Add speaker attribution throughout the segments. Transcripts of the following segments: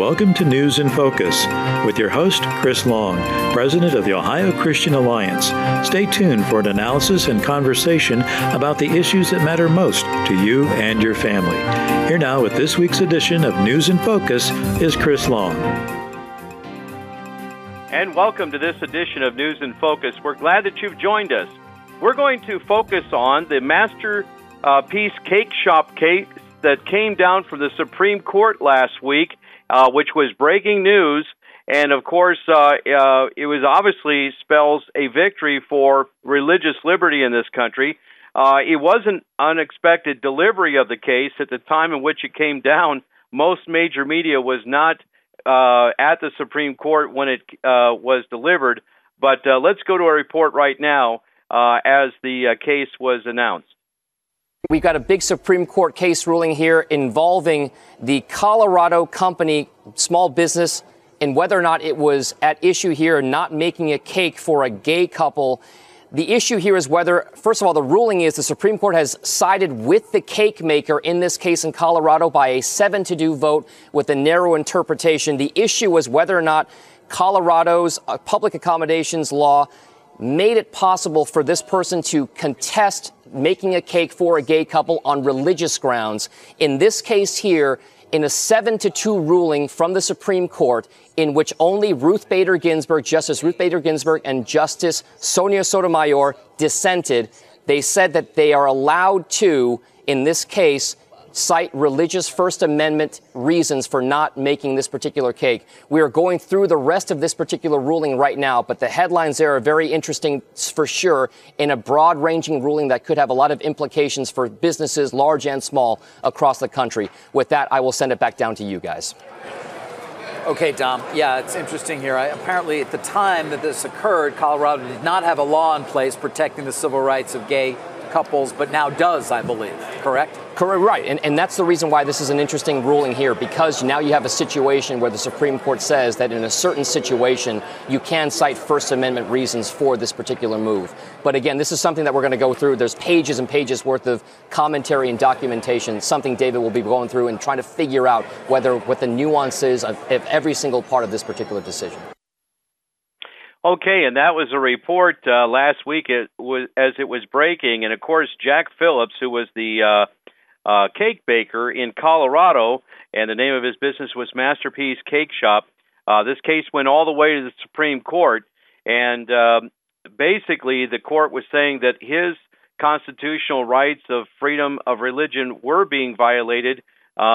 Speaker 1: welcome to News in Focus with your host, Chris Long, President of the Ohio Christian Alliance. Stay tuned for an analysis and conversation about the issues that matter most to you and your family. Here now with this week's edition of News in Focus is Chris Long.
Speaker 2: And welcome to this edition of News in Focus. We're glad that you've joined us. We're going to focus on the Masterpiece Cake Shop case that came down from the Supreme Court last week, which was breaking news. And, of course, it was obviously spells a victory for religious liberty in this country. It was an unexpected delivery of the case. At the time in which it came down, most major media was not at the Supreme Court when it was delivered. But let's go to a report right now as the case was announced.
Speaker 3: We've got a big Supreme Court case ruling here involving the Colorado company, small business, and whether or not it was at issue here not making a cake for a gay couple. The issue here is whether, first of all, the ruling is the Supreme Court has sided with the cake maker in this case in Colorado by a 7-2 vote with a narrow interpretation. The issue was whether or not Colorado's public accommodations law made it possible for this person to contest making a cake for a gay couple on religious grounds. In this case here, in a 7-2 ruling from the Supreme Court, in which only Justice Ruth Bader Ginsburg and Justice Sonia Sotomayor dissented, they said that they are allowed to, in this case, cite religious First Amendment reasons for not making this particular cake. We are going through the rest of this particular ruling right now, but the headlines there are very interesting for sure, in a broad-ranging ruling that could have a lot of implications for businesses, large and small, across the country. With that, I will send it back down to you guys.
Speaker 4: Okay, Dom. Yeah, it's interesting here. Apparently, at the time that this occurred, Colorado did not have a law in place protecting the civil rights of gay couples, but now does, I believe. Correct?
Speaker 3: Correct, right. And that's the reason why this is an interesting ruling here, because now you have a situation where the Supreme Court says that in a certain situation, you can cite First Amendment reasons for this particular move. But again, this is something that we're going to go through. There's pages and pages worth of commentary and documentation, something David will be going through and trying to figure out what the nuances of every single part of this particular decision.
Speaker 2: Okay, and that was a report last week as it was breaking. And, of course, Jack Phillips, who was the cake baker in Colorado, and the name of his business was Masterpiece Cake Shop. This case went all the way to the Supreme Court, and basically the court was saying that his constitutional rights of freedom of religion were being violated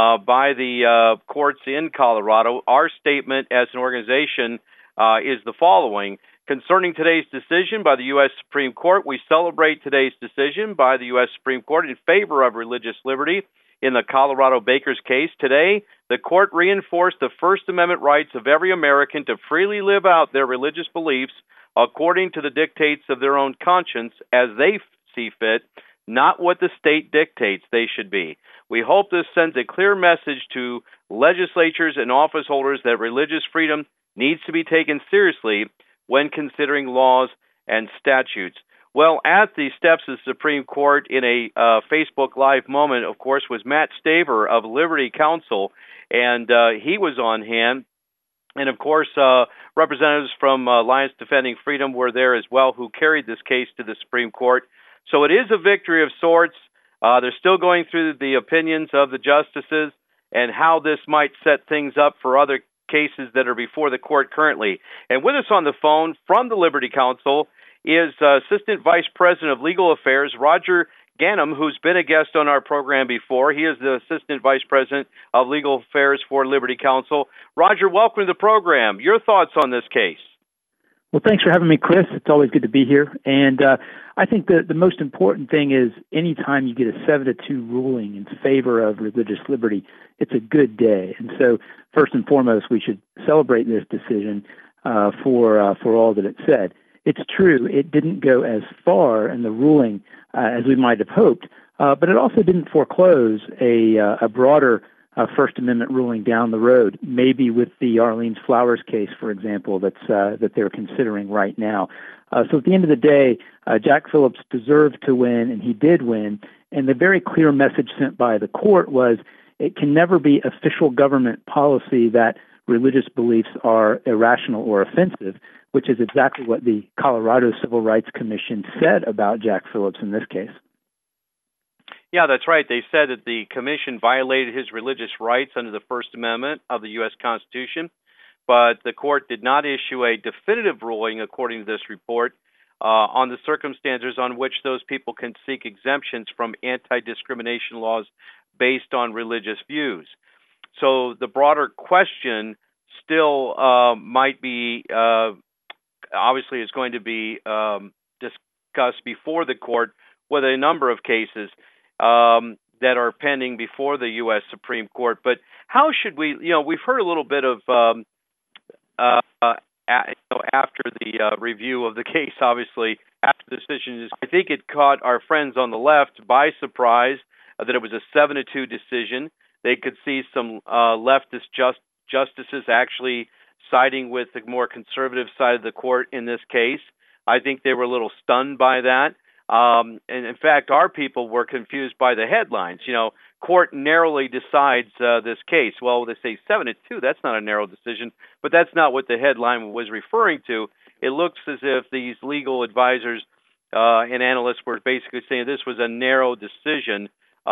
Speaker 2: by the courts in Colorado. Our statement as an organization is the following. Concerning today's decision by the U.S. Supreme Court, we celebrate today's decision by the U.S. Supreme Court in favor of religious liberty in the Colorado Bakers case. Today, the court reinforced the First Amendment rights of every American to freely live out their religious beliefs according to the dictates of their own conscience as they see fit, not what the state dictates they should be. We hope this sends a clear message to legislatures and office holders that religious freedom needs to be taken seriously when considering laws and statutes. Well, at the steps of the Supreme Court in a Facebook Live moment, of course, was Matt Staver of Liberty Counsel, and he was on hand. And, of course, representatives from Alliance Defending Freedom were there as well, who carried this case to the Supreme Court. So it is a victory of sorts. They're still going through the opinions of the justices and how this might set things up for other cases that are before the court currently. And with us on the phone from the Liberty Counsel is Assistant Vice President of Legal Affairs, Roger Ganem, who's been a guest on our program before. He is the Assistant Vice President of Legal Affairs for Liberty Counsel. Roger, welcome to the program. Your thoughts on this case?
Speaker 5: Well, thanks for having me, Chris. It's always good to be here. And I think the most important thing is anytime you get a 7-2 ruling in favor of religious liberty, it's a good day. And so first and foremost, we should celebrate this decision for all that it said. It's true, it didn't go as far in the ruling as we might have hoped, but it also didn't foreclose a broader First Amendment ruling down the road, maybe with the Orleans Flowers case, for example, that they're considering right now. So at the end of the day, Jack Phillips deserved to win, and he did win. And the very clear message sent by the court was it can never be official government policy that religious beliefs are irrational or offensive, which is exactly what the Colorado Civil Rights Commission said about Jack Phillips in this case.
Speaker 2: Yeah, that's right. They said that the commission violated his religious rights under the First Amendment of the U.S. Constitution, but the court did not issue a definitive ruling, according to this report, on the circumstances on which those people can seek exemptions from anti-discrimination laws based on religious views. So the broader question still might be, obviously is going to be discussed before the court with a number of cases that are pending before the U.S. Supreme Court. But how should we, we've heard a little bit of, after the review of the case, obviously, after the decision, I think it caught our friends on the left by surprise that it was a 7-2 decision. They could see some leftist justices actually siding with the more conservative side of the court in this case. I think they were a little stunned by that. And in fact, our people were confused by the headlines. Court narrowly decides this case. Well, they say 7-2. That's not a narrow decision, but that's not what the headline was referring to. It looks as if these legal advisors and analysts were basically saying this was a narrow decision.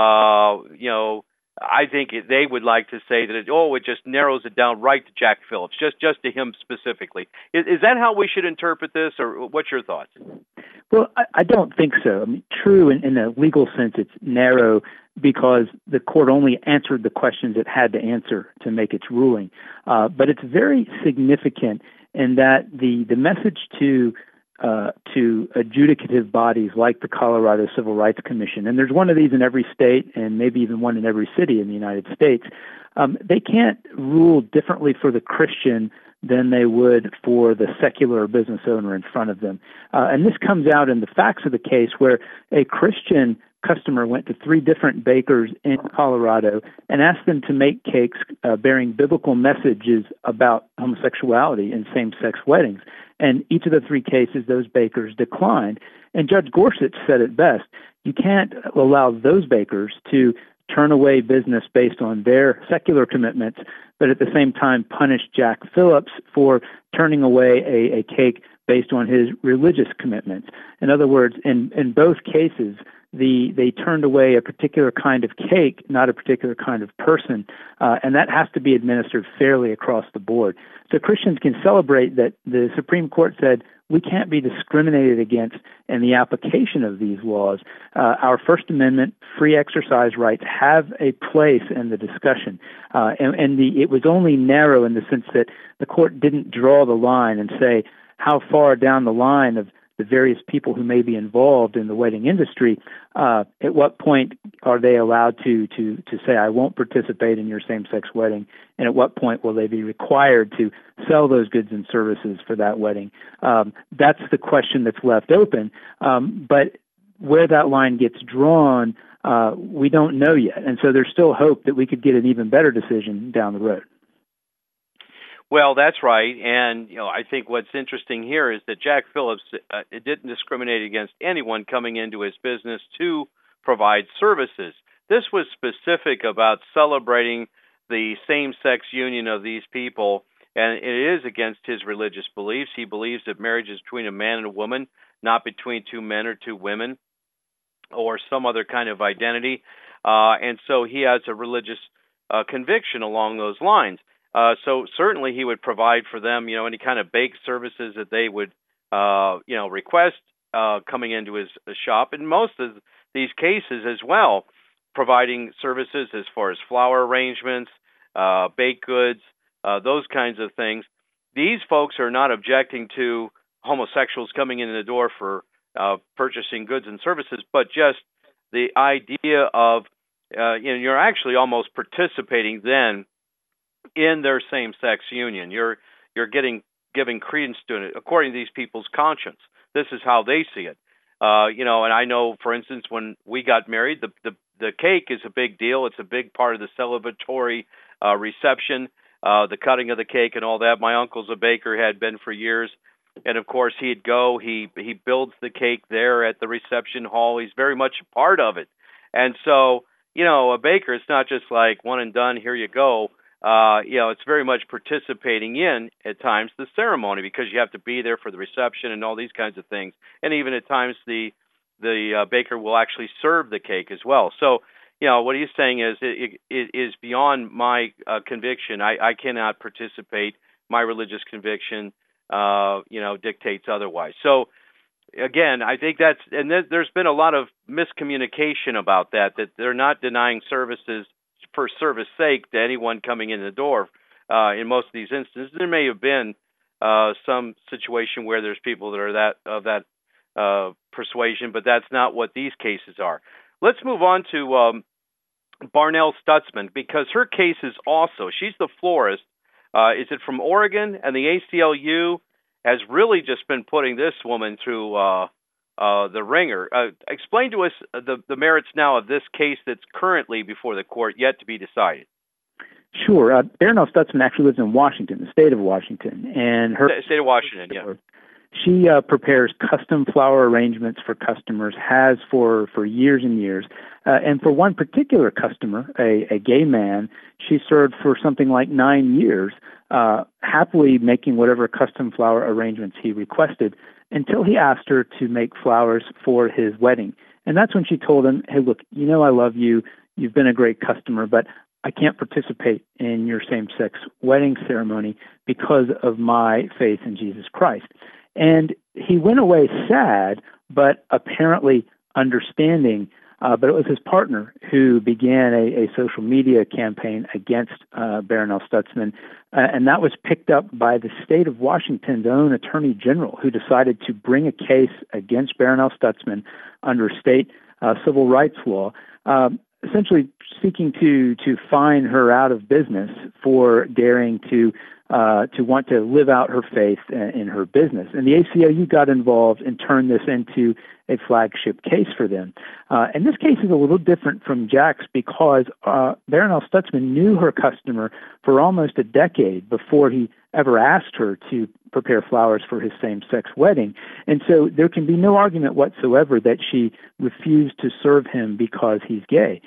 Speaker 2: I think they would like to say that it just narrows it down right to Jack Phillips, just to him specifically. Is that how we should interpret this, or what's your thoughts?
Speaker 5: Well, I don't think so. I mean, true, in a legal sense, it's narrow because the court only answered the questions it had to answer to make its ruling. But it's very significant in that the message to adjudicative bodies like the Colorado Civil Rights Commission, and there's one of these in every state and maybe even one in every city in the United States, they can't rule differently for the Christian than they would for the secular business owner in front of them. And this comes out in the facts of the case where a Christian customer went to 3 different bakers in Colorado and asked them to make cakes bearing biblical messages about homosexuality in same-sex weddings. And each of the 3 cases, those bakers declined. And Judge Gorsuch said it best: you can't allow those bakers to turn away business based on their secular commitments, but at the same time punish Jack Phillips for turning away a cake based on his religious commitments. In other words, in both cases, they turned away a particular kind of cake, not a particular kind of person, and that has to be administered fairly across the board. So Christians can celebrate that the Supreme Court said we can't be discriminated against in the application of these laws. Our First Amendment free exercise rights have a place in the discussion, and it was only narrow in the sense that the court didn't draw the line and say how far down the line of the various people who may be involved in the wedding industry, at what point are they allowed to say, I won't participate in your same-sex wedding, and at what point will they be required to sell those goods and services for that wedding? That's the question that's left open, but where that line gets drawn, we don't know yet, and so there's still hope that we could get an even better decision down the road.
Speaker 2: Well, that's right, and I think what's interesting here is that Jack Phillips didn't discriminate against anyone coming into his business to provide services. This was specific about celebrating the same-sex union of these people, and it is against his religious beliefs. He believes that marriage is between a man and a woman, not between 2 men or 2 women, or some other kind of identity, and so he has a religious conviction along those lines. So certainly he would provide for them, any kind of bake services that they would, request coming into his shop. In most of these cases as well, providing services as far as flower arrangements, baked goods, those kinds of things. These folks are not objecting to homosexuals coming in the door for purchasing goods and services, but just the idea of, you're actually almost participating then in their same-sex union. You're giving credence to it according to these people's conscience. This is how they see it. And I know, for instance, when we got married, the cake is a big deal. It's a big part of the celebratory reception, the cutting of the cake and all that. My uncle's a baker, had been for years, and of course he builds the cake there at the reception hall. He's very much a part of it, and so a baker, it's not just like one and done. Here you go. it's very much participating in, at times, the ceremony, because you have to be there for the reception and all these kinds of things. And even at times, the baker will actually serve the cake as well. So, what he's saying is it is beyond my conviction. I cannot participate. My religious conviction, dictates otherwise. So, again, I think there's been a lot of miscommunication about that they're not denying services for service sake to anyone coming in the door. In most of these instances, there may have been some situation where there's people that are of that persuasion, but that's not what these cases are. Let's move on to Barnell Stutzman, because her case is also, she's the florist. Is it from Oregon? And the ACLU has really just been putting this woman through the ringer. Explain to us the merits now of this case that's currently before the court, yet to be decided.
Speaker 5: Sure. Barnell Stutzman actually lives in Washington, the state of Washington, and her
Speaker 2: state of Washington, yeah.
Speaker 5: She prepares custom flower arrangements for customers, has for years and years. And for one particular customer, a gay man, she served for something like 9 years, happily making whatever custom flower arrangements he requested, until he asked her to make flowers for his wedding. And that's when she told him, hey, look, I love you. You've been a great customer, but I can't participate in your same-sex wedding ceremony because of my faith in Jesus Christ. And he went away sad, but apparently understanding. But it was his partner who began a social media campaign against Barnell Stutzman, and that was picked up by the state of Washington's own attorney general, who decided to bring a case against Barnell Stutzman under state civil rights law, essentially seeking to fine her out of business for daring to want to live out her faith in her business. And the ACLU got involved and turned this into a flagship case for them. And this case is a little different from Jack's because Barnell Stutzman knew her customer for almost a decade before he ever asked her to prepare flowers for his same-sex wedding. And so there can be no argument whatsoever that she refused to serve him because he's gay.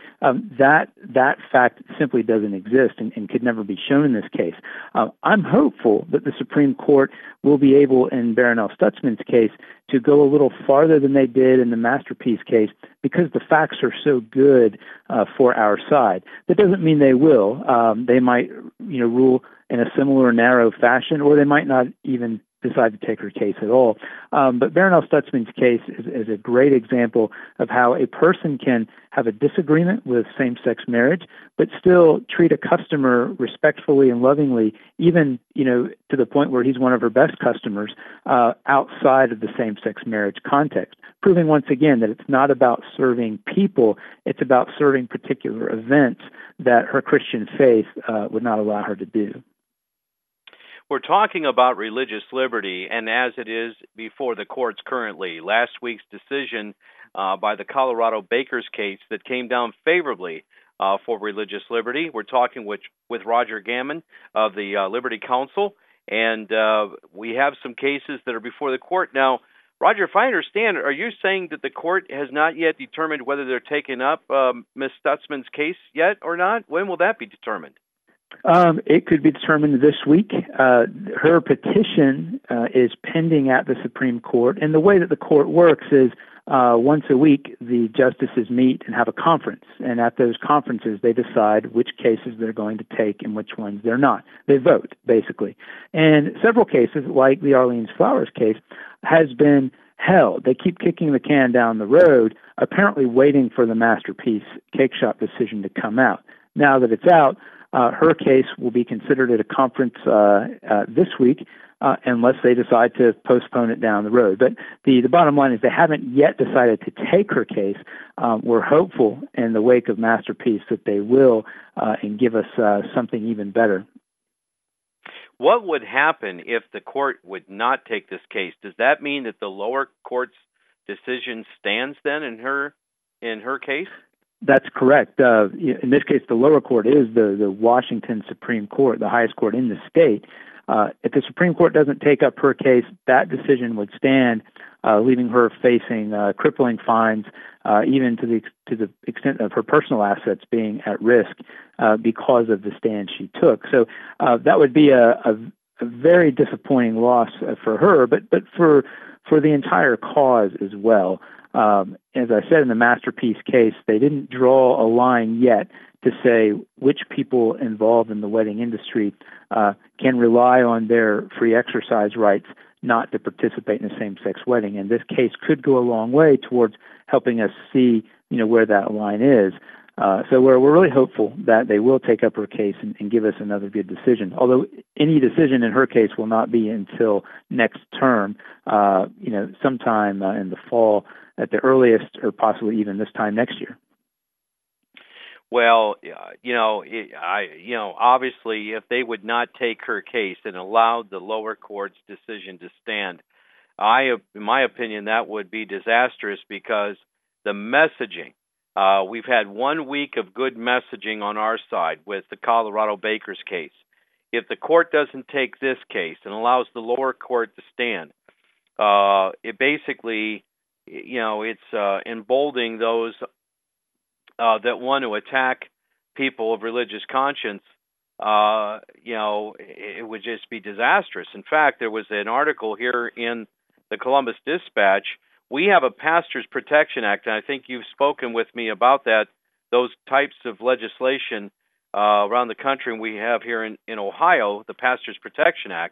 Speaker 5: That fact simply doesn't exist and could never be shown in this case. I'm hopeful that the Supreme Court will be able, in Barnell Stutzman's case, to go a little farther than they did in the Masterpiece case because the facts are so good for our side. That doesn't mean they will. They might, rule in a similar narrow fashion, or they might not even decide to take her case at all. But Barnell Stutzman's case is a great example of how a person can have a disagreement with same-sex marriage, but still treat a customer respectfully and lovingly, even, to the point where he's one of her best customers, outside of the same-sex marriage context, proving once again that it's not about serving people, it's about serving particular events that her Christian faith would not allow her to do.
Speaker 2: We're talking about religious liberty, and as it is before the courts currently, last week's decision by the Colorado Bakers case that came down favorably for religious liberty. We're talking with Roger Gammon of the Liberty Council, and we have some cases that are before the court. Now, Roger, if I understand, are you saying that the court has not yet determined whether they're taking up Ms. Stutzman's case yet or not? When will that be determined?
Speaker 5: It could be determined this week. Her petition is pending at the Supreme Court, and the way that the court works is once a week the justices meet and have a conference, and at those conferences they decide which cases they're going to take and which ones they're not. They vote, basically. And several cases, like the Arlene's Flowers case, has been held. They keep kicking the can down the road, apparently waiting for the Masterpiece Cake Shop decision to come out. Now that it's out, her case will be considered at a conference this week unless they decide to postpone it down the road. But the bottom line is they haven't yet decided to take her case. We're hopeful in the wake of Masterpiece that they will and give us something even better.
Speaker 2: What would happen if the court would not take this case? Does that mean that the lower court's decision stands then in her case?
Speaker 5: That's correct. In this case, the lower court is the Washington Supreme Court, the highest court in the state. If the Supreme Court doesn't take up her case, that decision would stand, leaving her facing crippling fines even to the extent of her personal assets being at risk because of the stand she took. So that would be a very disappointing loss for her, but for the entire cause as well. As I said in the Masterpiece case, they didn't draw a line yet to say which people involved in the wedding industry can rely on their free exercise rights not to participate in a same-sex wedding. And this case could go a long way towards helping us see, where that line is. So we're really hopeful that they will take up her case and give us another good decision. Although any decision in her case will not be until next term, sometime in the fall at the earliest, or possibly even this time next year.
Speaker 2: Well, obviously, if they would not take her case and allow the lower court's decision to stand, in my opinion, that would be disastrous because the messaging. We've had 1 week of good messaging on our side with the Colorado Bakers case. If the court doesn't take this case and allows the lower court to stand, it basically, it's emboldening those that want to attack people of religious conscience. It would just be disastrous. In fact, there was an article here in the Columbus Dispatch. We have a Pastors Protection Act, and I think you've spoken with me about that, those types of legislation around the country. And we have here in Ohio, the Pastors Protection Act.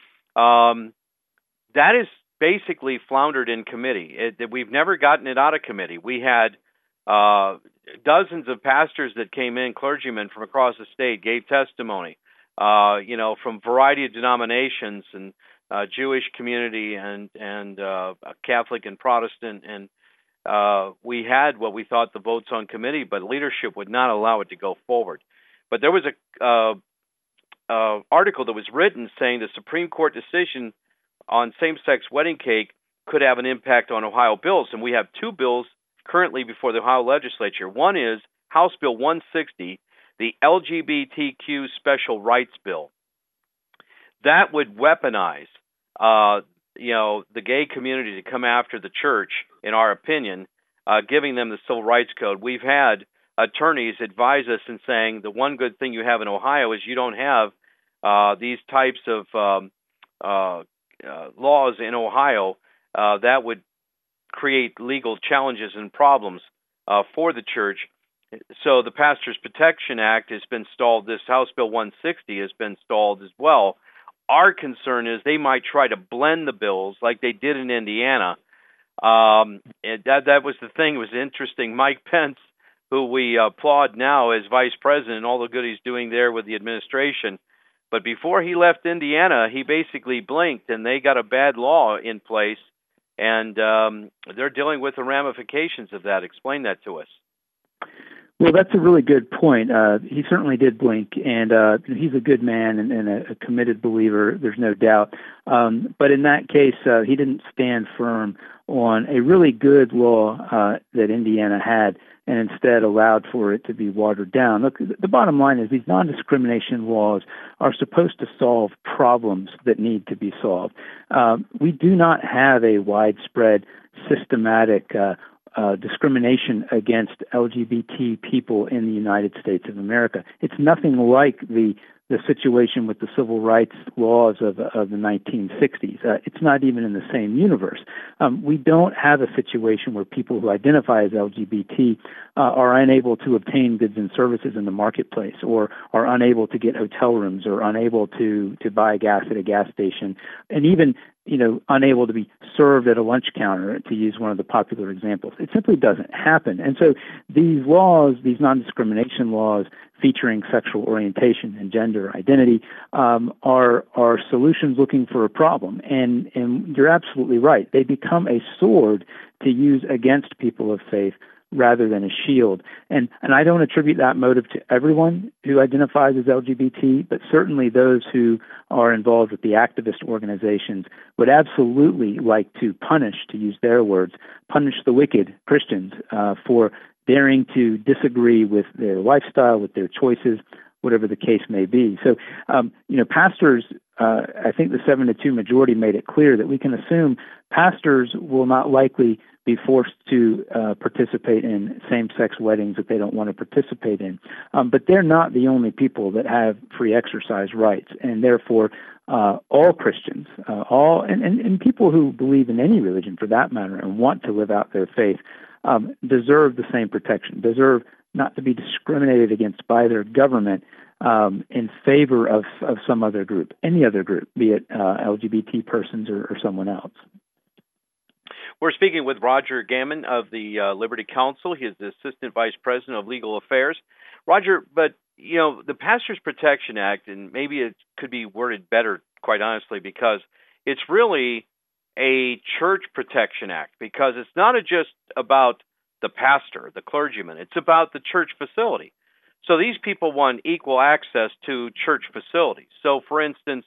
Speaker 2: That is basically floundered in committee. We've never gotten it out of committee. We had dozens of pastors that came in, clergymen from across the state, gave testimony, from a variety of denominations and Jewish community and Catholic and Protestant, and we had what we thought the votes on committee, but leadership would not allow it to go forward. But there was a article that was written saying the Supreme Court decision on same-sex wedding cake could have an impact on Ohio bills, and we have two bills currently before the Ohio legislature. One is House Bill 160, the LGBTQ Special Rights Bill. That would weaponize, the gay community to come after the church, in our opinion, giving them the Civil Rights Code. We've had attorneys advise us in saying the one good thing you have in Ohio is you don't have these types of laws in Ohio that would create legal challenges and problems for the church. So the Pastors Protection Act has been stalled. This House Bill 160 has been stalled as well. Our concern is they might try to blend the bills like they did in Indiana. And that was the thing. It was interesting. Mike Pence, who we applaud now as vice president, all the good he's doing there with the administration. But before he left Indiana, he basically blinked, and they got a bad law in place, and they're dealing with the ramifications of that. Explain that to us.
Speaker 5: Well, that's a really good point. He certainly did blink, and he's a good man and a committed believer, there's no doubt. But in that case, he didn't stand firm on a really good law that Indiana had, and instead allowed for it to be watered down. Look, the bottom line is these non-discrimination laws are supposed to solve problems that need to be solved. We do not have a widespread, systematic discrimination against LGBT people in the United States of America. It's nothing like the situation with the civil rights laws of the 1960s. It's not even in the same universe. We don't have a situation where people who identify as LGBT are unable to obtain goods and services in the marketplace, or are unable to get hotel rooms, or unable to buy gas at a gas station, and even unable to be served at a lunch counter, to use one of the popular examples. It simply doesn't happen. And so these laws, these non-discrimination laws featuring sexual orientation and gender identity, are solutions looking for a problem. And you're absolutely right. They become a sword to use against people of faith rather than a shield. And I don't attribute that motive to everyone who identifies as LGBT, but certainly those who are involved with the activist organizations would absolutely like to punish, to use their words, punish the wicked Christians for daring to disagree with their lifestyle, with their choices, whatever the case may be. So, pastors, I think the 7-2 majority made it clear that we can assume pastors will not likely be forced to participate in same-sex weddings that they don't want to participate in. But they're not the only people that have free exercise rights, and therefore all Christians, and people who believe in any religion for that matter and want to live out their faith deserve the same protection, deserve not to be discriminated against by their government in favor of some other group, any other group, be it LGBT persons or someone else.
Speaker 2: We're speaking with Roger Gammon of the Liberty Counsel. He is the Assistant Vice President of Legal Affairs. Roger, but the Pastors Protection Act, and maybe it could be worded better, quite honestly, because it's really a church protection act, because it's not just about the pastor, the clergyman. It's about the church facility. So these people want equal access to church facilities. So, for instance,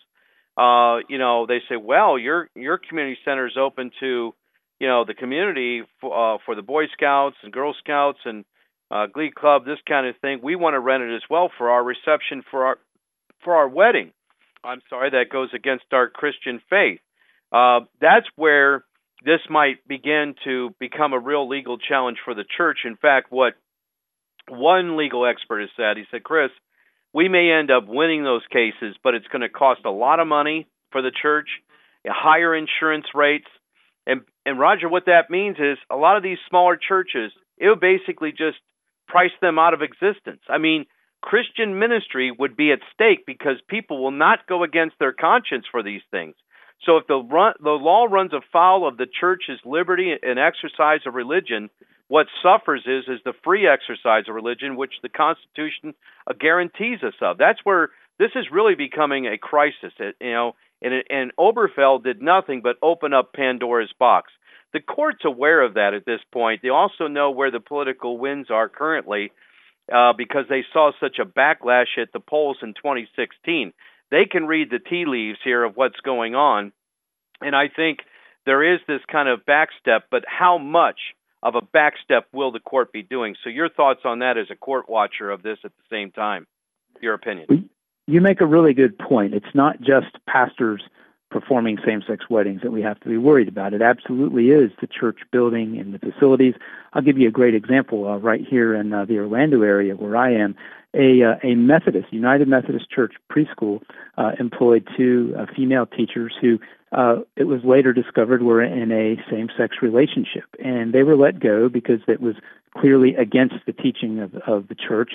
Speaker 2: they say, well, your community center is open to, the community for the Boy Scouts and Girl Scouts and Glee Club, this kind of thing. We want to rent it as well for our reception for our wedding. I'm sorry, that goes against our Christian faith. That's where this might begin to become a real legal challenge for the church. In fact, what one legal expert has said, he said, Chris, we may end up winning those cases, but it's going to cost a lot of money for the church, higher insurance rates. And Roger, what that means is a lot of these smaller churches, it would basically just price them out of existence. I mean, Christian ministry would be at stake because people will not go against their conscience for these things. So if the law runs afoul of the church's liberty and exercise of religion, what suffers is the free exercise of religion, which the Constitution guarantees us of. That's where this is really becoming a crisis. And Obergefell did nothing but open up Pandora's box. The court's aware of that at this point. They also know where the political winds are currently because they saw such a backlash at the polls in 2016. They can read the tea leaves here of what's going on. And I think there is this kind of backstep, but how much of a backstep will the court be doing? So your thoughts on that as a court watcher of this at the same time, your opinion.
Speaker 5: You make a really good point. It's not just pastors performing same-sex weddings that we have to be worried about. It absolutely is the church building and the facilities. I'll give you a great example right here in the Orlando area where I am. A Methodist, United Methodist Church preschool employed two female teachers who it was later discovered were in a same-sex relationship. And they were let go because it was clearly against the teaching of the church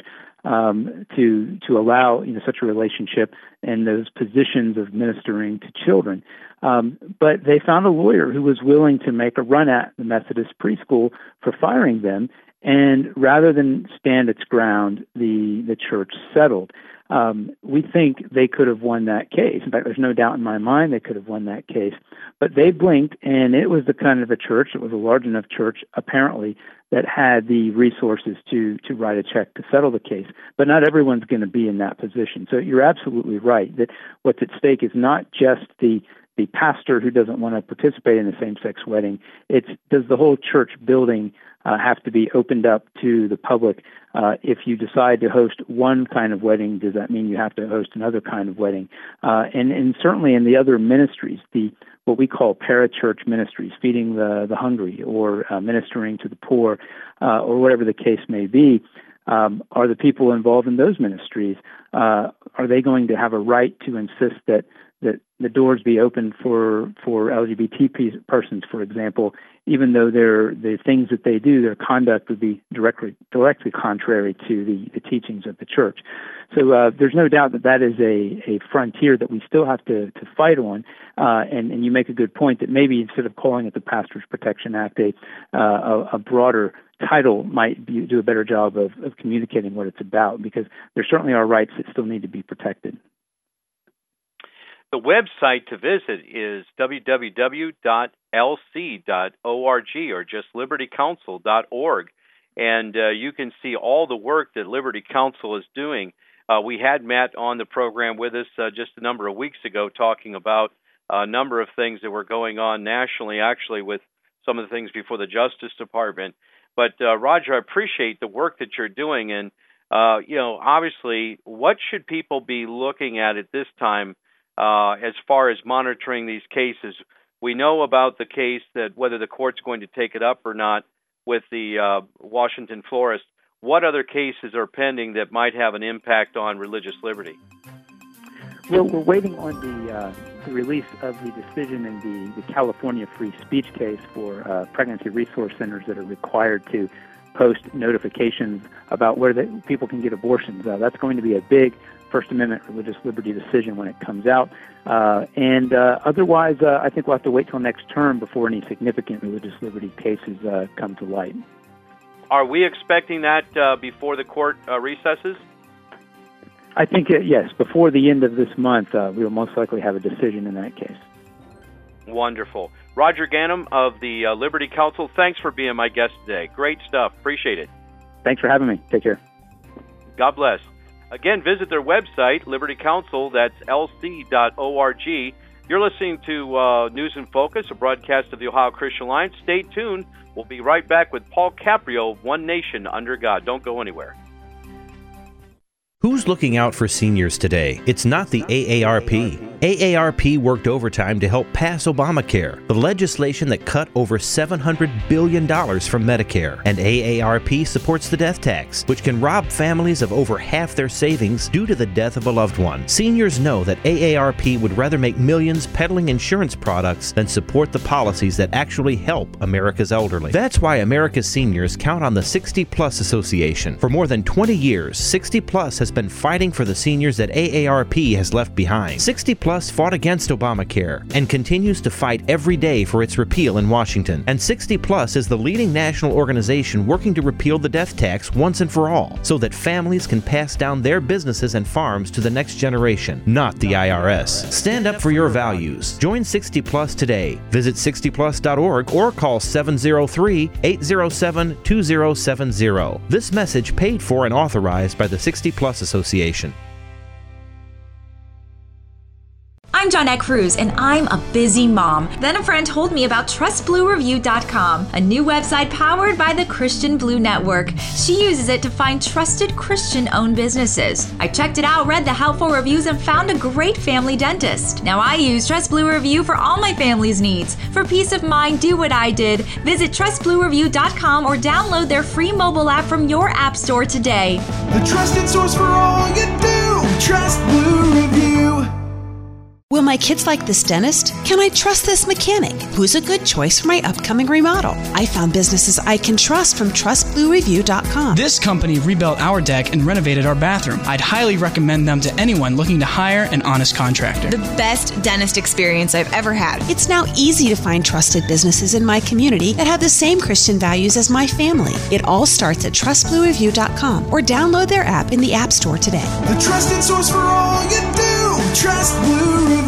Speaker 5: to allow such a relationship and those positions of ministering to children. But they found a lawyer who was willing to make a run at the Methodist preschool for firing them. And rather than stand its ground, the church settled. We think they could have won that case. In fact, there's no doubt in my mind they could have won that case. But they blinked, and it was the kind of a church, it was a large enough church, apparently, that had the resources to write a check to settle the case. But not everyone's going to be in that position. So you're absolutely right that what's at stake is not just the pastor who doesn't want to participate in a same-sex wedding. It's does the whole church building have to be opened up to the public? If you decide to host one kind of wedding, does that mean you have to host another kind of wedding? And certainly in the other ministries, what we call parachurch ministries, feeding the hungry or ministering to the poor or whatever the case may be, are the people involved in those ministries, are they going to have a right to insist that the doors be open for LGBT persons, for example, even though the things that they do, their conduct would be directly contrary to the teachings of the church. So there's no doubt that is a frontier that we still have to fight on. And you make a good point that maybe instead of calling it the Pastors Protection Act, a broader title might do a better job of communicating what it's about, because there certainly are rights that still need to be protected.
Speaker 2: The website to visit is www.lc.org or just libertycounsel.org, and you can see all the work that Liberty Counsel is doing. We had Matt on the program with us just a number of weeks ago talking about a number of things that were going on nationally, actually with some of the things before the Justice Department. But Roger, I appreciate the work that you're doing, and obviously, what should people be looking at this time as far as monitoring these cases? We know about the case that whether the court's going to take it up or not with the Washington florist. What other cases are pending that might have an impact on religious liberty?
Speaker 5: Well, we're waiting on the release of the decision in the California free speech case for pregnancy resource centers that are required to post notifications about where people can get abortions. That's going to be a big First Amendment religious liberty decision when it comes out. Otherwise, I think we'll have to wait till next term before any significant religious liberty cases come to light.
Speaker 2: Are we expecting that before the court recesses?
Speaker 5: I think, yes, before the end of this month, we will most likely have a decision in that case.
Speaker 2: Wonderful. Roger Ganim of the Liberty Counsel, thanks for being my guest today. Great stuff. Appreciate it.
Speaker 5: Thanks for having me. Take care.
Speaker 2: God bless. Again, visit their website, Liberty Counsel, that's lc.org. You're listening to News in Focus, a broadcast of the Ohio Christian Alliance. Stay tuned. We'll be right back with Paul Caprio of One Nation Under God. Don't go anywhere.
Speaker 6: Who's looking out for seniors today? It's not the AARP. AARP worked overtime to help pass Obamacare, the legislation that cut over $700 billion from Medicare. And AARP supports the death tax, which can rob families of over half their savings due to the death of a loved one. Seniors know that AARP would rather make millions peddling insurance products than support the policies that actually help America's elderly. That's why America's seniors count on the 60 Plus Association. For more than 20 years, 60 Plus has been fighting for the seniors that AARP has left behind. 60 Plus fought against Obamacare and continues to fight every day for its repeal in Washington. And 60 Plus is the leading national organization working to repeal the death tax once and for all, so that families can pass down their businesses and farms to the next generation, not the IRS. Stand up for your values. Join 60 Plus today. Visit 60plus.org or call 703-807-2070. This message paid for and authorized by the 60 Plus Association.
Speaker 7: I'm Johnette Cruz, and I'm a busy mom. Then a friend told me about TrustBlueReview.com, a new website powered by the Christian Blue Network. She uses it to find trusted Christian-owned businesses. I checked it out, read the helpful reviews, and found a great family dentist. Now I use Trust Blue Review for all my family's needs. For peace of mind, do what I did. Visit TrustBlueReview.com or download their free mobile app from your app store today.
Speaker 8: The trusted source for all you do. Trust Blue Review.
Speaker 9: Will my kids like this dentist? Can I trust this mechanic? Who's a good choice for my upcoming remodel? I found businesses I can trust from TrustBlueReview.com.
Speaker 10: This company rebuilt our deck and renovated our bathroom. I'd highly recommend them to anyone looking to hire an honest contractor.
Speaker 11: The best dentist experience I've ever had.
Speaker 9: It's now easy to find trusted businesses in my community that have the same Christian values as my family. It all starts at TrustBlueReview.com or download their app in the App Store today.
Speaker 8: The trusted source for all you do. Trust Blue Review.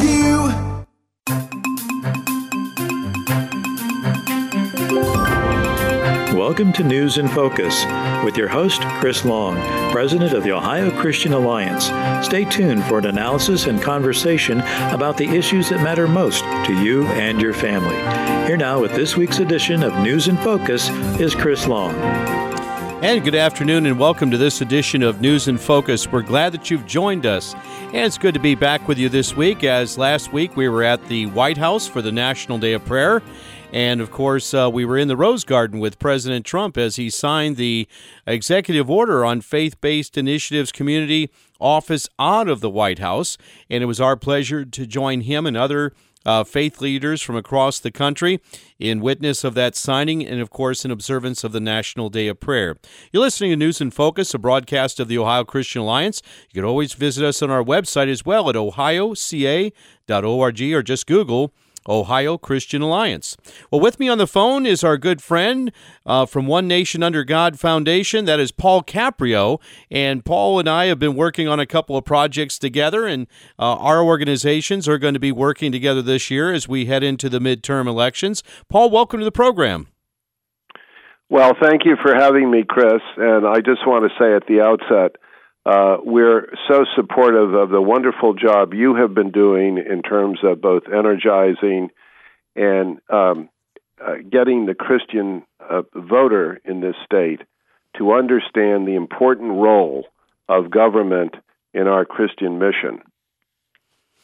Speaker 1: Welcome to News in Focus with your host, Chris Long, President of the Ohio Christian Alliance. Stay tuned for an analysis and conversation about the issues that matter most to you and your family. Here now with this week's edition of News in Focus is Chris Long.
Speaker 12: And good afternoon and welcome to this edition of News in Focus. We're glad that you've joined us. And it's good to be back with you this week, as last week we were at the White House for the National Day of Prayer. And, of course, we were in the Rose Garden with President Trump as he signed the executive order on faith-based initiatives community office out of the White House. And it was our pleasure to join him and other faith leaders from across the country in witness of that signing and, of course, in observance of the National Day of Prayer. You're listening to News in Focus, a broadcast of the Ohio Christian Alliance. You can always visit us on our website as well at ohioca.org or just Google Ohio Christian Alliance. Well, with me on the phone is our good friend from One Nation Under God Foundation. That is Paul Caprio. And Paul and I have been working on a couple of projects together, and our organizations are going to be working together this year as we head into the midterm elections. Paul, welcome to the program.
Speaker 13: Well, thank you for having me, Chris. And I just want to say at the outset, we're so supportive of the wonderful job you have been doing in terms of both energizing and getting the Christian voter in this state to understand the important role of government in our Christian mission.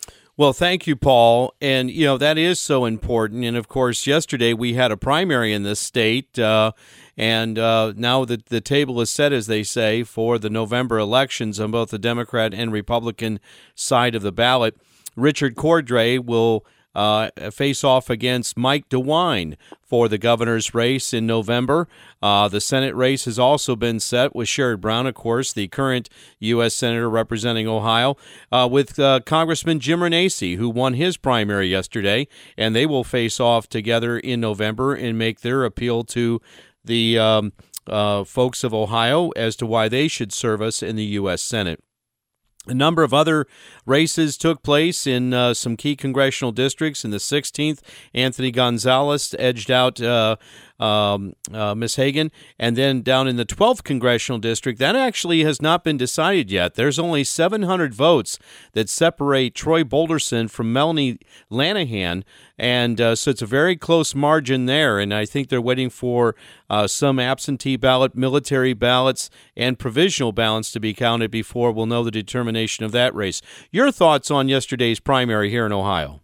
Speaker 12: Well, thank you, Paul. And, that is so important. And, of course, yesterday we had a primary in this state, and now that the table is set, as they say, for the November elections on both the Democrat and Republican side of the ballot. Richard Cordray will face off against Mike DeWine for the governor's race in November. The Senate race has also been set with Sherrod Brown, of course, the current U.S. Senator representing Ohio, with Congressman Jim Renacci, who won his primary yesterday, and they will face off together in November and make their appeal to the folks of Ohio as to why they should serve us in the U.S. Senate. A number of other races took place in some key congressional districts. In the 16th, Anthony Gonzalez edged out Miss Hagan. And then down in the 12th congressional district, that actually has not been decided yet. There's only 700 votes that separate Troy Bolderson from Melanie Lanahan. And so it's a very close margin there. And I think they're waiting for some absentee ballot, military ballots, and provisional ballots to be counted before we'll know the determination of that race. Your thoughts on yesterday's primary here in Ohio?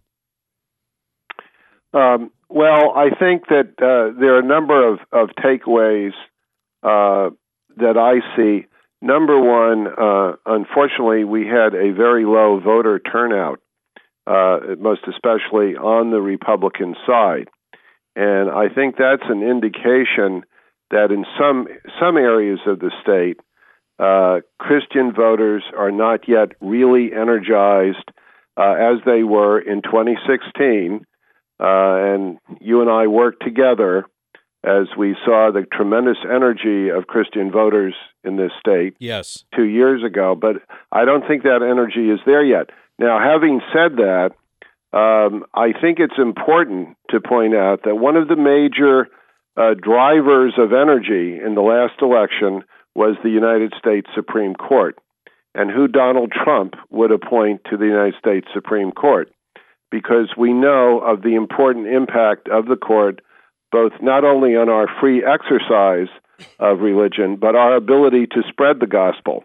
Speaker 13: Well, I think that there are a number of takeaways that I see. Number one, unfortunately, we had a very low voter turnout, most especially on the Republican side. And I think that's an indication that in some areas of the state, Christian voters are not yet really energized as they were in 2016. And you and I worked together as we saw the tremendous energy of Christian voters in this state 2 years ago. But I don't think that energy is there yet. Now, having said that, I think it's important to point out that one of the major drivers of energy in the last election was the United States Supreme Court and who Donald Trump would appoint to the United States Supreme Court, because we know of the important impact of the court, both not only on our free exercise of religion, but our ability to spread the gospel.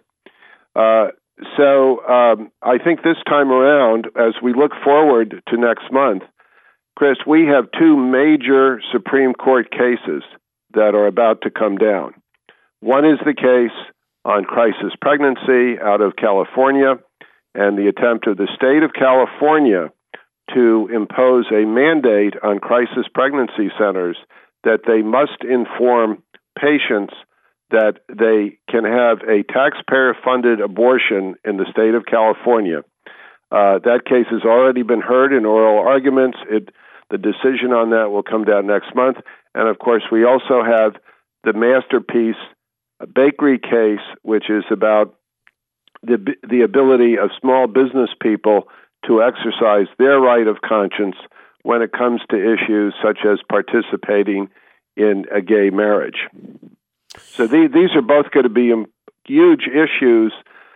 Speaker 13: So I think this time around, as we look forward to next month, Chris, we have two major Supreme Court cases that are about to come down. One is the case on crisis pregnancy out of California and the attempt of the state of California to impose a mandate on crisis pregnancy centers that they must inform patients that they can have a taxpayer-funded abortion in the state of California. That case has already been heard in oral arguments. The decision on that will come down next month. And, of course, we also have the Masterpiece Bakery case, which is about the ability of small business people to exercise their right of conscience when it comes to issues such as participating in a gay marriage. So these are both going to be huge issues,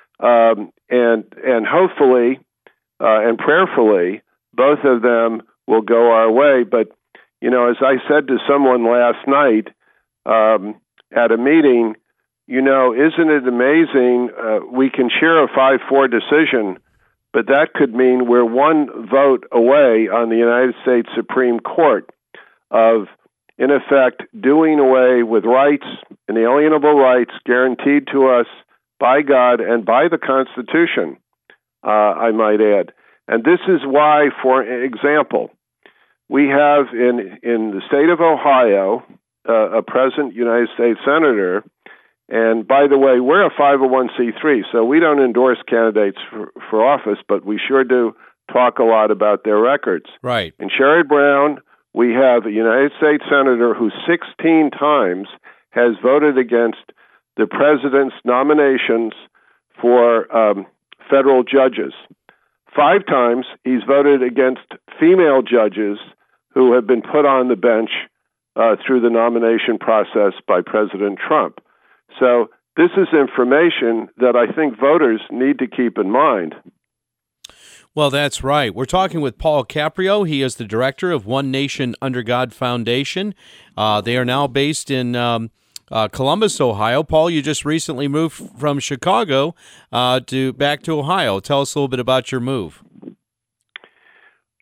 Speaker 13: and hopefully and prayerfully, both of them will go our way. But, as I said to someone last night at a meeting, isn't it amazing we can share a 5-4 decision, but that could mean we're one vote away on the United States Supreme Court of, in effect, doing away with rights, inalienable rights guaranteed to us by God and by the Constitution, I might add. And this is why, for example, we have in the state of Ohio a present United States Senator. And by the way, we're a 501c3, so we don't endorse candidates for office, but we sure do talk a lot about their records.
Speaker 12: Right.
Speaker 13: In Sherrod Brown, we have a United States Senator who 16 times has voted against the president's nominations for federal judges. 5 times he's voted against female judges who have been put on the bench through the nomination process by President Trump. So this is information that I think voters need to keep in mind.
Speaker 12: Well, that's right. We're talking with Paul Caprio. He is the director of One Nation Under God Foundation. They are now based in Columbus, Ohio. Paul, you just recently moved from Chicago back to Ohio. Tell us a little bit about your move.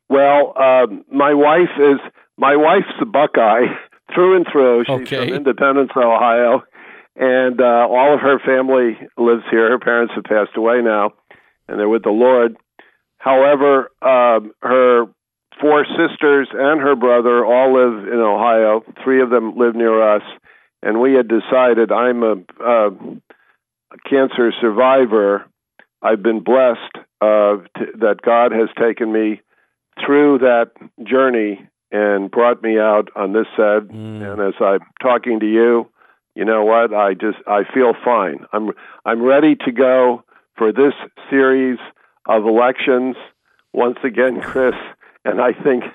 Speaker 13: Well, my wife's a Buckeye through and through. She's from Independence, Ohio, and all of her family lives here. Her parents have passed away now, and they're with the Lord. However, her 4 sisters and her brother all live in Ohio. 3 of them live near us, and we had decided I'm a cancer survivor. I've been blessed that God has taken me through that journey and brought me out on this side. And as I'm talking to you, you know what? I feel fine. I'm ready to go for this series of elections once again, Chris. And I think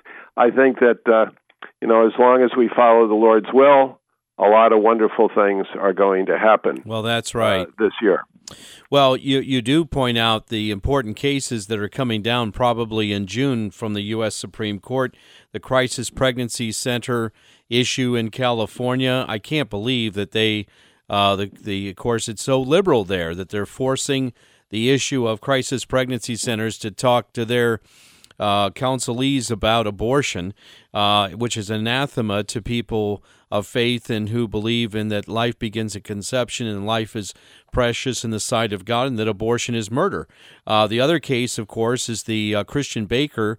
Speaker 13: that as long as we follow the Lord's will, a lot of wonderful things are going to happen.
Speaker 12: Well, that's right.
Speaker 13: This year.
Speaker 12: Well, you do point out the important cases that are coming down probably in June from the U.S. Supreme Court, the Crisis Pregnancy Center issue in California. I can't believe that they, of course, it's so liberal there that they're forcing the issue of crisis pregnancy centers to talk to their counselees about abortion, which is anathema to people of faith and who believe in that life begins at conception and life is precious in the sight of God and that abortion is murder. The other case, of course, is the Christian baker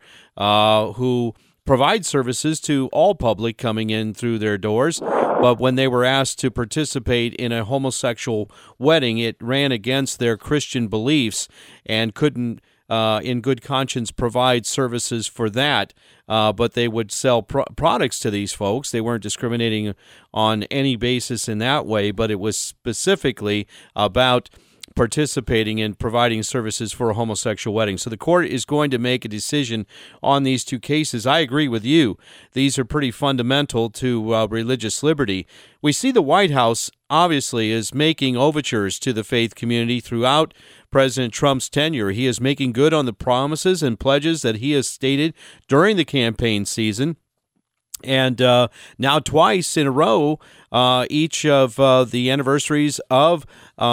Speaker 12: who provides services to all public coming in through their doors. But when they were asked to participate in a homosexual wedding, it ran against their Christian beliefs and couldn't in good conscience provide services for that, but they would sell products to these folks. They weren't discriminating on any basis in that way, but it was specifically about participating in providing services for a homosexual wedding. So the court is going to make a decision on these 2 cases. I agree with you. These are pretty fundamental to religious liberty. We see the White House, obviously, is making overtures to the faith community throughout President Trump's tenure. He is making good on the promises and pledges that he has stated during the campaign season. And now twice in a row, each of the anniversaries of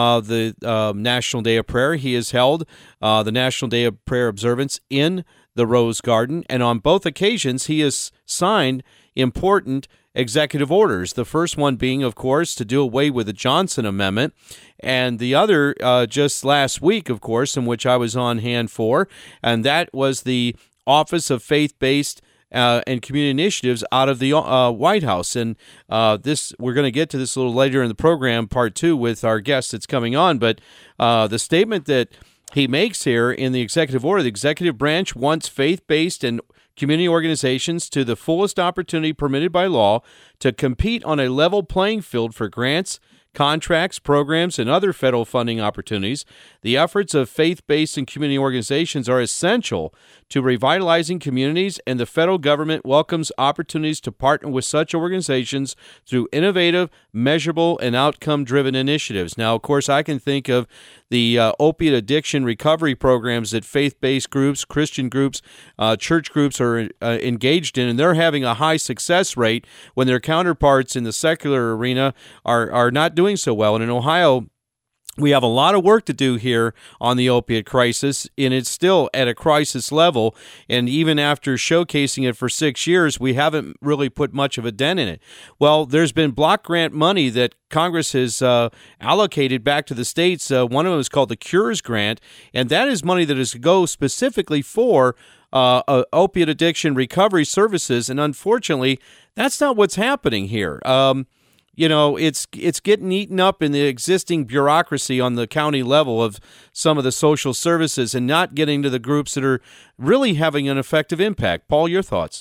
Speaker 12: the National Day of Prayer, he has held the National Day of Prayer observance in the Rose Garden. And on both occasions, he has signed important executive orders. The first one being, of course, to do away with the Johnson Amendment. And the other just last week, of course, in which I was on hand for, and that was the Office of Faith-Based and Community Initiatives out of the White House. And we're going to get to this a little later in the program, part 2, with our guest that's coming on. But the statement that he makes here in the executive order, the executive branch wants faith-based and community organizations to the fullest opportunity permitted by law to compete on a level playing field for grants, contracts, programs, and other federal funding opportunities. The efforts of faith-based and community organizations are essential to revitalizing communities, and the federal government welcomes opportunities to partner with such organizations through innovative, measurable, and outcome-driven initiatives. Now, of course, I can think of the opiate addiction recovery programs that faith-based groups, Christian groups, church groups are engaged in, and they're having a high success rate when their counterparts in the secular arena are not doing so well. And in Ohio, we have a lot of work to do here on the opiate crisis, and it's still at a crisis level. And even after showcasing it for 6 years, we haven't really put much of a dent in it. Well, there's been block grant money that Congress has allocated back to the states. One of them is called the Cures Grant, and that is money that is to go specifically for opiate addiction recovery services. And unfortunately, that's not what's happening here. It's getting eaten up in the existing bureaucracy on the county level of some of the social services and not getting to the groups that are really having an effective impact. Paul, your thoughts?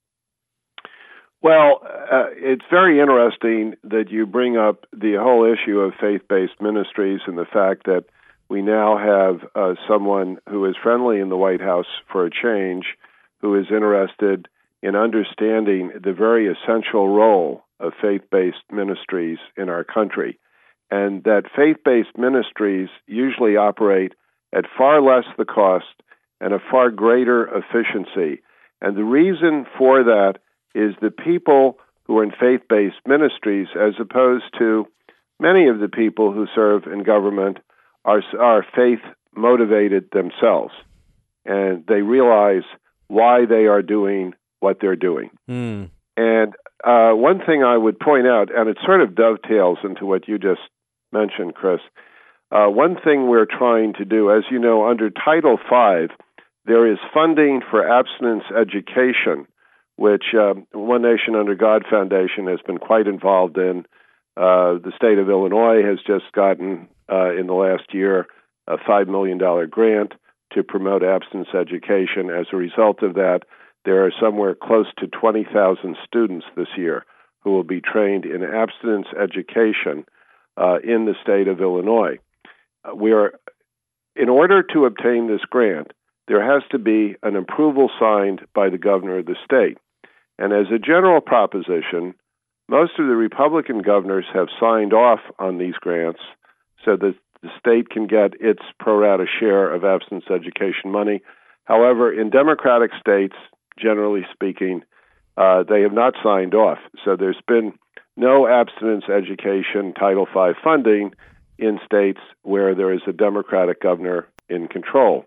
Speaker 13: Well, it's very interesting that you bring up the whole issue of faith-based ministries and the fact that we now have someone who is friendly in the White House for a change, who is interested in understanding the very essential role of faith-based ministries in our country, and that faith-based ministries usually operate at far less the cost and a far greater efficiency. And the reason for that is the people who are in faith-based ministries, as opposed to many of the people who serve in government, are faith-motivated themselves. And they realize why they are doing what they're doing.
Speaker 12: Mm.
Speaker 13: And one thing I would point out, and it sort of dovetails into what you just mentioned, Chris, one thing we're trying to do, as you know, under Title V, there is funding for abstinence education, which One Nation Under God Foundation has been quite involved in. The state of Illinois has just gotten, in the last year, a $5 million grant to promote abstinence education. As a result of that, there are somewhere close to 20,000 students this year who will be trained in abstinence education in the state of Illinois. In order to obtain this grant, there has to be an approval signed by the governor of the state. And as a general proposition, most of the Republican governors have signed off on these grants so that the state can get its pro rata share of abstinence education money. However, in Democratic states, generally speaking, they have not signed off. So there's been no abstinence education Title V funding in states where there is a Democratic governor in control.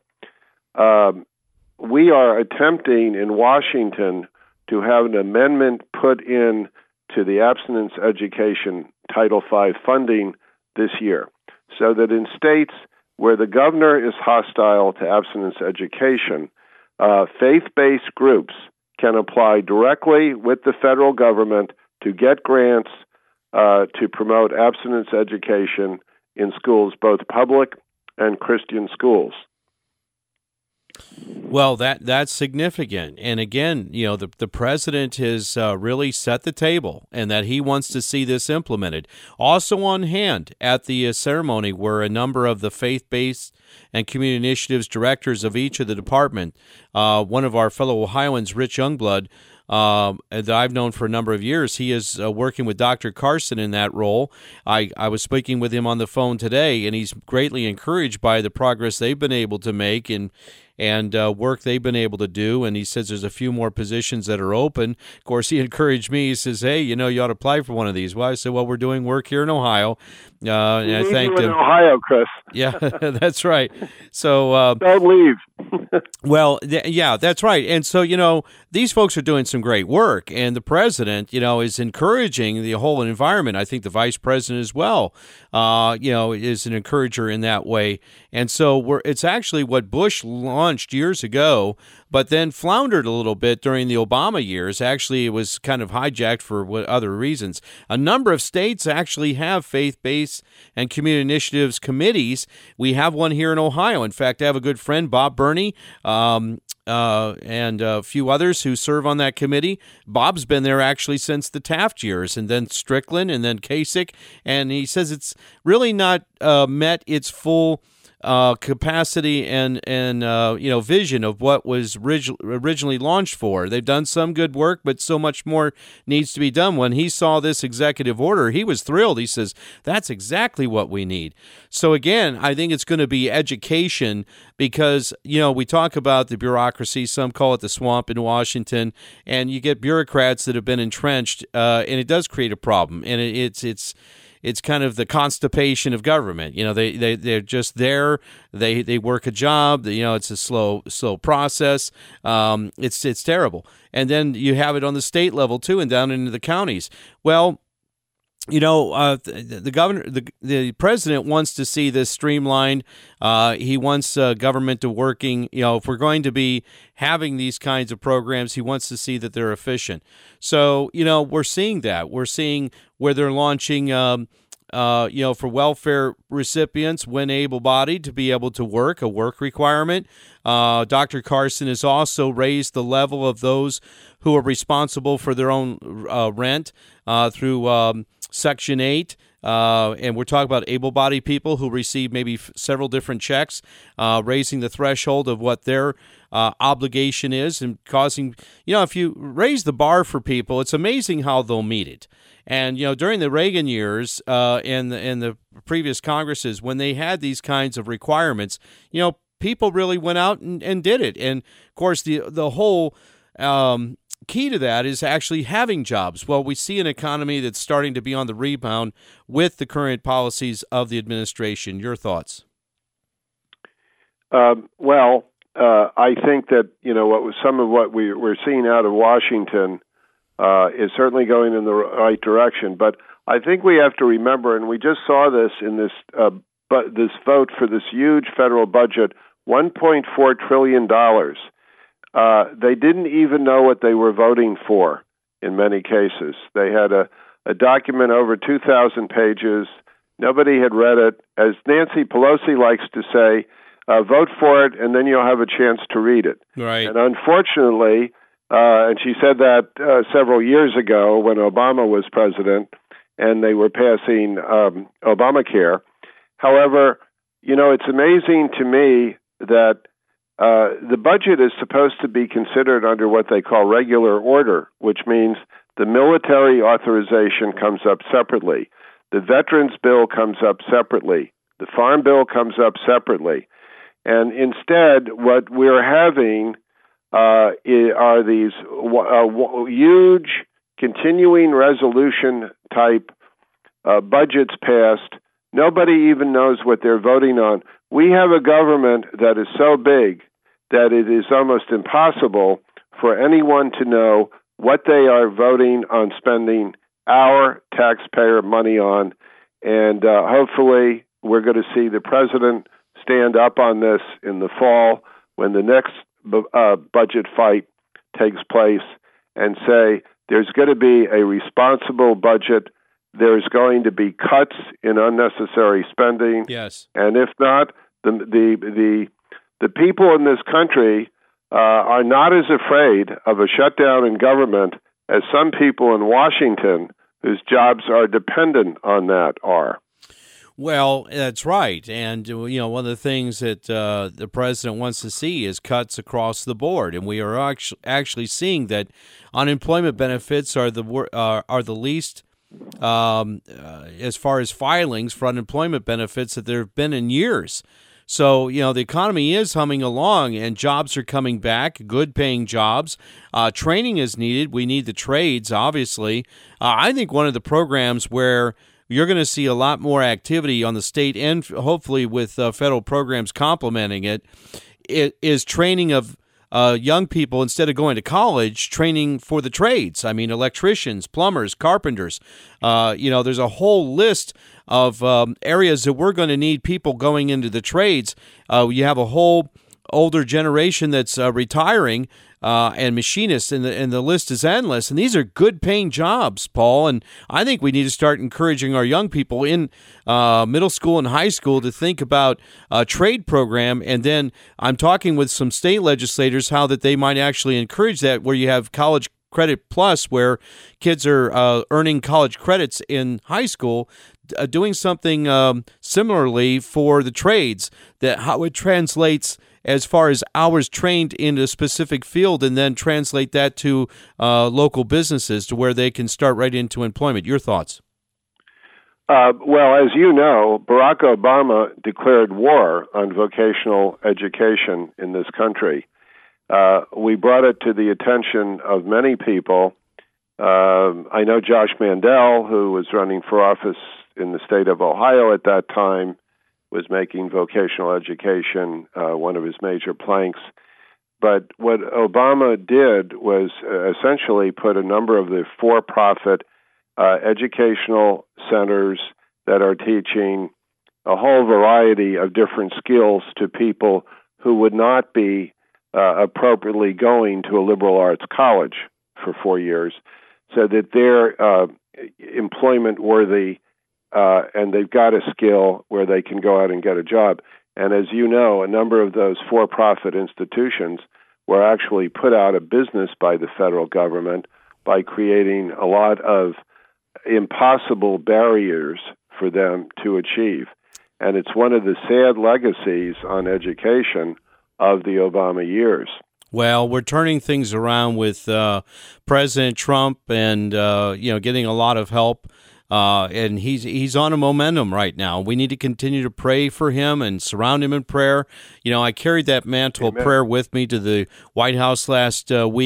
Speaker 13: We are attempting in Washington to have an amendment put in to the abstinence education Title V funding this year, so that in states where the governor is hostile to abstinence education, faith-based groups can apply directly with the federal government to get grants to promote abstinence education in schools, both public and Christian schools.
Speaker 12: Well, that's significant. And again, you know, the president has really set the table, and that he wants to see this implemented. Also on hand at the ceremony were a number of the faith-based and community initiatives directors of each of the department. One of our fellow Ohioans, Rich Youngblood, that I've known for a number of years, he is working with Dr. Carson in that role. I was speaking with him on the phone today, and he's greatly encouraged by the progress they've been able to make and work they've been able to do. And he says there's a few more positions that are open. Of course, he encouraged me. He says, hey, you know, you ought to apply for one of these. Well, I said, well, we're doing work here in Ohio. And I thanked him.
Speaker 13: In Ohio, Chris.
Speaker 12: Yeah, that's right. So
Speaker 13: don't leave.
Speaker 12: Well, yeah, that's right. And so, you know, these folks are doing some great work, and the president, you know, is encouraging the whole environment. I think the vice president as well, you know, is an encourager in that way. And so it's actually what Bush launched years ago, but then floundered a little bit during the Obama years. Actually, it was kind of hijacked for other reasons. A number of states actually have faith-based and community initiatives committees. We have one here in Ohio. In fact, I have a good friend, Bob Burney, and a few others who serve on that committee. Bob's been there actually since the Taft years, and then Strickland, and then Kasich, and he says it's really not met its full capacity and you know, vision of what was originally launched for. They've done some good work, but so much more needs to be done. When he saw this executive order, he was thrilled. He says, that's exactly what we need. So again, I think it's going to be education, because, you know, we talk about the bureaucracy, some call it the swamp in Washington, and you get bureaucrats that have been entrenched, and it does create a problem. And it's kind of the constipation of government. You know, they're just there. They work a job. You know, it's a slow process. It's terrible. And then you have it on the state level too, and down into the counties. Well, you know, the president wants to see this streamlined. He wants government to working. You know, if we're going to be having these kinds of programs, he wants to see that they're efficient. So, you know, we're seeing that. We're seeing where they're launching, you know, for welfare recipients when able-bodied to be able to work, a work requirement. Dr. Carson has also raised the level of those who are responsible for their own rent through Section 8, and we're talking about able-bodied people who receive maybe several different checks, raising the threshold of what their obligation is, and causing, you know, if you raise the bar for people, it's amazing how they'll meet it. And, you know, during the Reagan years and the previous Congresses, when they had these kinds of requirements, you know, people really went out and did it. And, of course, the whole key to that is actually having jobs. Well, we see an economy that's starting to be on the rebound with the current policies of the administration. Your thoughts?
Speaker 13: Well, I think that some of what we're seeing out of Washington is certainly going in the right direction. But I think we have to remember, and we just saw this in this vote for this huge federal budget, $1.4 trillion. They didn't even know what they were voting for in many cases. They had a document over 2,000 pages. Nobody had read it. As Nancy Pelosi likes to say, vote for it, and then you'll have a chance to read it.
Speaker 12: Right.
Speaker 13: And unfortunately, and she said that several years ago when Obama was president, and they were passing Obamacare. However, it's amazing to me that the budget is supposed to be considered under what they call regular order, which means the military authorization comes up separately. The Veterans Bill comes up separately. The Farm Bill comes up separately. And instead, what we're having are these huge continuing resolution type budgets passed. Nobody even knows what they're voting on. We have a government that is so big that it is almost impossible for anyone to know what they are voting on spending our taxpayer money on. And hopefully we're going to see the president stand up on this in the fall when the next budget fight takes place and say there's going to be a responsible budget. There's going to be cuts in unnecessary spending.
Speaker 12: Yes.
Speaker 13: And if not, the people in this country are not as afraid of a shutdown in government as some people in Washington whose jobs are dependent on that are.
Speaker 12: Well, that's right. And, one of the things that the president wants to see is cuts across the board. And we are actually seeing that unemployment benefits are the least as far as filings for unemployment benefits that there have been in years. So, the economy is humming along and jobs are coming back, good paying jobs. Training is needed. We need the trades, obviously. I think one of the programs where you're going to see a lot more activity on the state and hopefully with federal programs complementing it is training of young people, instead of going to college, training for the trades. I mean, electricians, plumbers, carpenters. There's a whole list of areas that we're going to need people going into the trades. You have a whole older generation that's retiring and machinists, and the list is endless. And these are good-paying jobs, Paul. And I think we need to start encouraging our young people in middle school and high school to think about a trade program. And then I'm talking with some state legislators how that they might actually encourage that, where you have College Credit Plus, where kids are earning college credits in high school, doing something similarly for the trades, that how it translates as far as hours trained in a specific field, and then translate that to local businesses to where they can start right into employment. Your thoughts?
Speaker 13: Well, as you know, Barack Obama declared war on vocational education in this country. We brought it to the attention of many people. I know Josh Mandel, who was running for office in the state of Ohio at that time, was making vocational education one of his major planks. But what Obama did was essentially put a number of the for-profit educational centers that are teaching a whole variety of different skills to people who would not be appropriately going to a liberal arts college for 4 years, so that they're employment worthy and they've got a skill where they can go out and get a job. And as you know, a number of those for-profit institutions were actually put out of business by the federal government by creating a lot of impossible barriers for them to achieve. And it's one of the sad legacies on education of the Obama years.
Speaker 12: Well, we're turning things around with President Trump and getting a lot of help. And he's on a momentum right now. We need to continue to pray for him and surround him in prayer. I carried that mantle of prayer with me to the White House last week,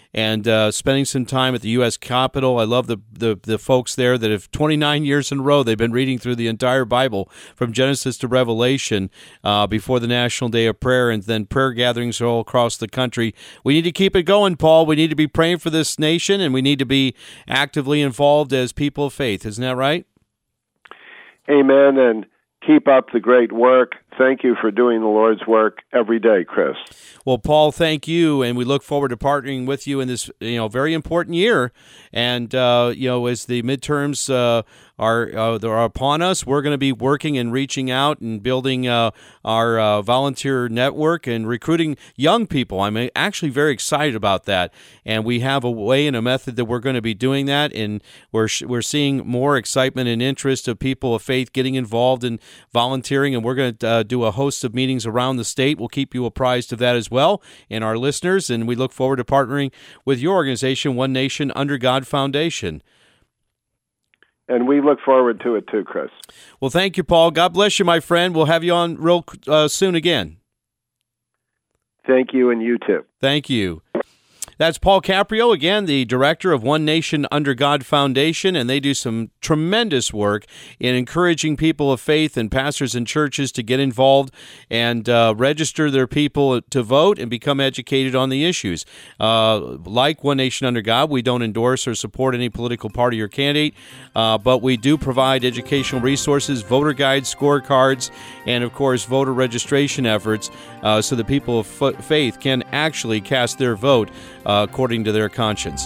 Speaker 12: and spending some time at the U.S. Capitol. I love the folks there that have 29 years in a row they've been reading through the entire Bible from Genesis to Revelation before the National Day of Prayer, and then prayer gatherings all across the country. We need to keep it going, Paul. We need to be praying for this nation, and we need to be actively involved as people of faith. Isn't that right?
Speaker 13: Amen, and keep up the great work. Thank you for doing the Lord's work every day, Chris.
Speaker 12: Well, Paul, thank you, and we look forward to partnering with you in this, very important year. And as the midterms are upon us, we're going to be working and reaching out and building our volunteer network and recruiting young people. I'm actually very excited about that, and we have a way and a method that we're going to be doing that, and we're seeing more excitement and interest of people of faith getting involved in volunteering, and we're going to do a host of meetings around the state. We'll keep you apprised of that as well, and our listeners, and we look forward to partnering with your organization, One Nation Under God Foundation.
Speaker 13: And we look forward to it too, Chris.
Speaker 12: Well, thank you, Paul. God bless you, my friend. We'll have you on real soon again.
Speaker 13: Thank you, and you too.
Speaker 12: Thank you. That's Paul Caprio, again, the director of One Nation Under God Foundation, and they do some tremendous work in encouraging people of faith and pastors and churches to get involved and register their people to vote and become educated on the issues. Like One Nation Under God, we don't endorse or support any political party or candidate, but we do provide educational resources, voter guides, scorecards, and, of course, voter registration efforts so that people of faith can actually cast their vote according to their conscience.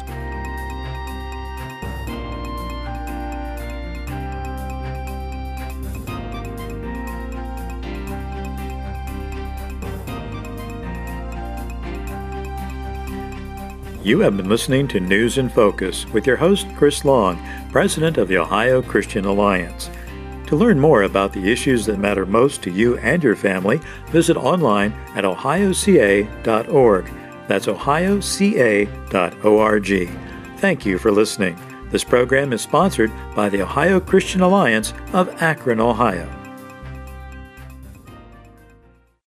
Speaker 1: You have been listening to News in Focus with your host, Chris Long, president of the Ohio Christian Alliance. To learn more about the issues that matter most to you and your family, visit online at ohioca.org. That's ohioca.org. Thank you for listening. This program is sponsored by the Ohio Christian Alliance of Akron, Ohio.